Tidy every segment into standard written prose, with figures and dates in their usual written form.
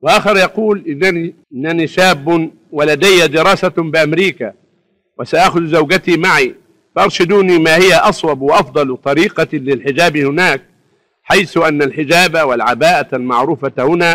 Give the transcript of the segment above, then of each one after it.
وآخر يقول إنني شاب ولدي دراسة بأمريكا وسأخذ زوجتي معي، فارشدوني ما هي أصوب وأفضل طريقة للحجاب هناك، حيث أن الحجاب والعباءة المعروفة هنا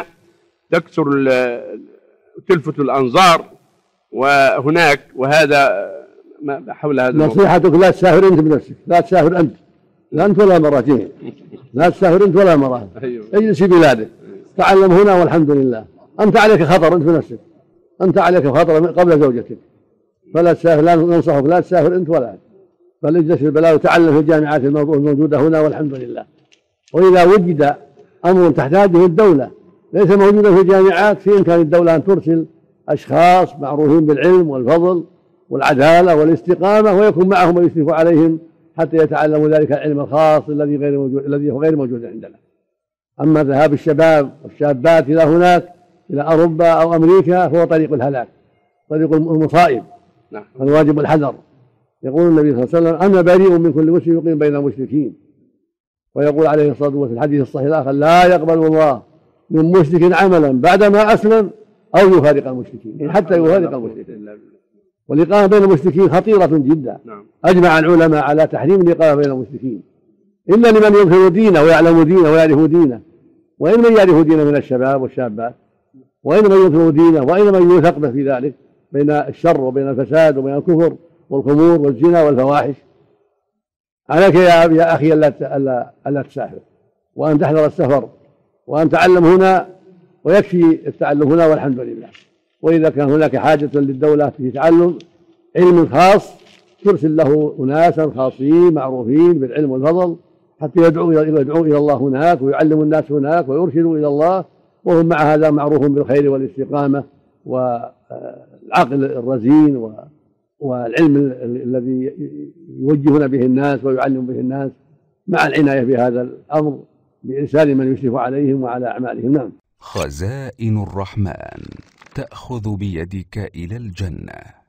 تلفت الأنظار وهناك، وهذا ما حول هذا نصيحتك لا تسافر أنت بنفسك، لا تسافر أنت، لا أنت ولا مرتين، لا تسافر أنت ولا مرة، اجلس في بلادك تعلم هنا والحمد لله. أنت عليك خطر أنت بنفسك، أنت عليك خطر قبل زوجتك، فلا تسافر، لا ننصحك لا تسافر أنت ولا أنت، بل اجلس في البلاد وتعلم في الجامعات الموجودة هنا والحمد لله. وإذا وجد أمر تحتاجه الدولة ليس موجودا في الجامعات، في إمكان الدولة أن ترسل أشخاص معروفين بالعلم والفضل والعدالة والاستقامة ويكون معهم ويشرف عليهم حتى يتعلموا ذلك العلم الخاص الذي هو غير موجود عندنا. أما ذهاب الشباب والشابات إلى هناك إلى أوروبا أو أمريكا فهو طريق الهلاك، طريق المصائب، الواجب الحذر. يقول النبي صلى الله عليه وسلم: أنا بريء من كل مسلم يقيم بين المشركين. ويقول عليه الصلاة والسلام في الحديث الصحيح الآخر: لا يقبل الله من مشرك عملا بعدما أسلم أو يفارق المشركين، حتى يفارق المشركين. والإقامة بين المشركين خطيرة جدا. أجمع العلماء على تحريم الإقامة بين المشركين إلا لمن يظهر دينه ويعلم دينه ويعرف دينه، وإن من يعرف دينه من الشباب والشابات، وإن من يظهر دينه، وإن من يوثق به في ذلك بين الشر وبين الفساد وبين الكفر والخمور والزنا والفواحش. عليك يا أخي ألا تسافر، وأن تحذر السفر، وأن تعلم هنا ويكفي التعلم هنا والحمد لله. وإذا كان هناك حاجة للدولة في تعلم علم خاص ترسل له أناسا خاصين معروفين بالعلم والفضل حتى يدعو إلى الله هناك ويعلم الناس هناك ويرشدوا إلى الله، وهم مع هذا معروف بالخير والاستقامة والعقل الرزين والعلم الذي يوجهون به الناس ويعلم به الناس، مع العناية بهذا الأمر بإرسال من يشرف عليهم وعلى أعمالهم. نعم. خزائن الرحمن تأخذ بيدك إلى الجنة.